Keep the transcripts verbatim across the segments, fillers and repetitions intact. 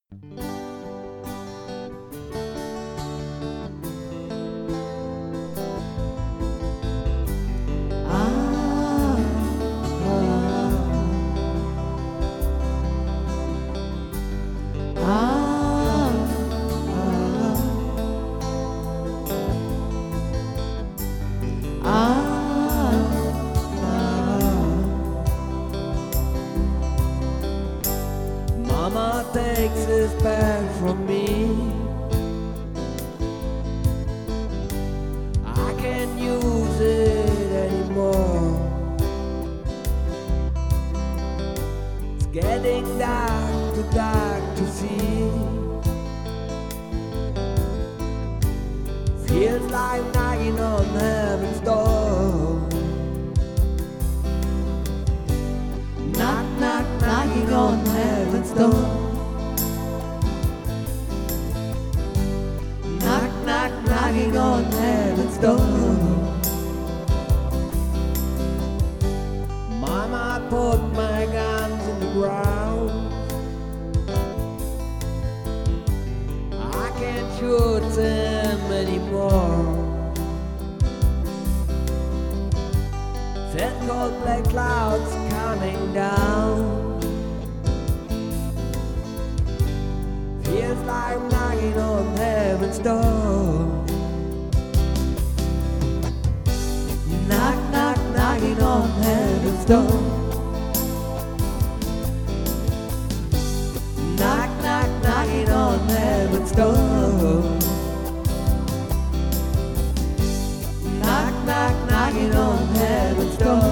Mama takes his back from me. I can't use it anymore. It's getting dark, too dark to see. Feels like knocking on heaven's door. Knock, knock, knocking on heaven's door. Knock, knock, knocking on heaven's door. Mama, put my guns in the ground. I can't shoot them anymore. Thick cold black clouds coming down. Feels like knocking on heaven's door. Knock, knock, knocking on heaven's door. Knock, knock, knocking on heaven's door. Knock, knock, knocking on heaven's door.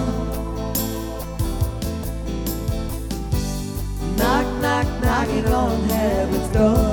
Knock, knock, knocking on heaven's door.